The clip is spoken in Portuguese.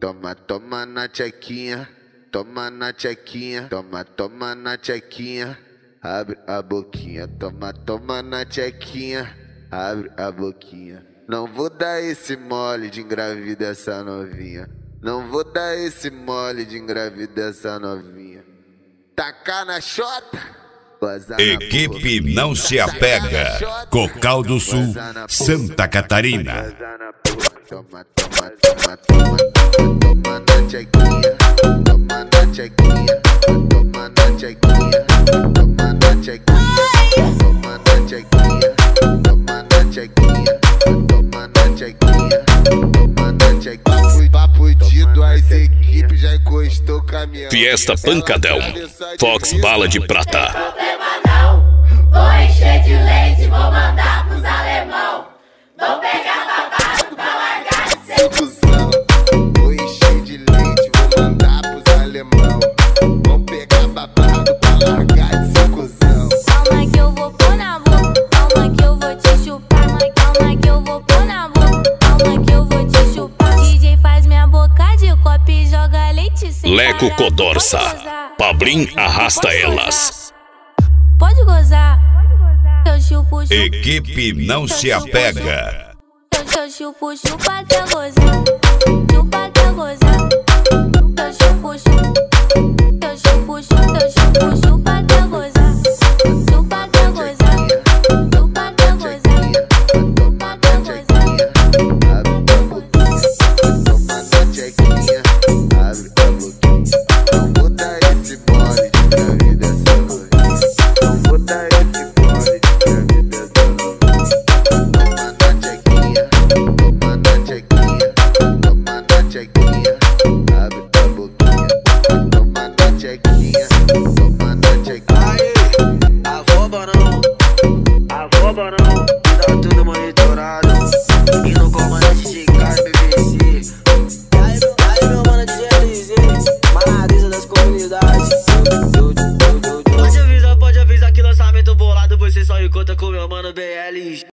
Toma, toma na tchequinha, toma na tchequinha, toma, toma na tchequinha, abre a boquinha, toma, toma na tchequinha, abre a boquinha. Não vou dar esse mole de engravidar essa novinha, não vou dar esse mole de engravidar essa novinha. Tacar na xota. Equipe Não Se Apega, Cocal do Sul, Santa Catarina. Toma, toma, toma, toma, toma na tchequinha, toma na tchequinha, toma na tchequinha, toma na tchequinha, toma na tchequinha, toma na tchequinha, toma na tchequinha, toma na tchequinha. Fui papudido, as equipes já encostou o caminhão. Fiesta Pancadão, Fox Bala de Prata. Problema não, vou encher de leite, vou mandar pros alemão. Vou pegar babado pra largar de ser cuzão. Vou encher de leite, vou mandar pros alemão. Vou pegar babado pra largar de ser cuzão. Calma que eu vou pôr na boca, calma que eu vou te chupar. Calma que eu vou pôr na boca, calma que eu vou te chupar. DJ faz minha boca de copo e joga leite sem Leco parar. Codorça, Pablim arrasta elas. Pode gozar, eu chupo, chupo. Equipe Não Se Apega. Eu chupo, chupa até gozar, chupa até gozar. Eu chupo, chupo, eu chupo, chupo, eu chupo, chupa até gozar, chupa até gozar, chupa até gozar, chupa até gozar. Toma na tchequinha, abre a boquinha. Não vou dar esse mole de engravidar essa novinha. Não vou dar esse mole de engravidar essa novinha. Toma na tchequinha, toma na tchequinha, toma na tchequinha, abre a boquinha. Toma na tchequinha, toma na tchequinha. Aê, avoba não, tá tudo monitorado. E no comandante de cara, BBC. Aí meu mano de GLZ, Marisa das comunidades. Pode avisar que lançamento bolado, você só encontra com meu mano BL.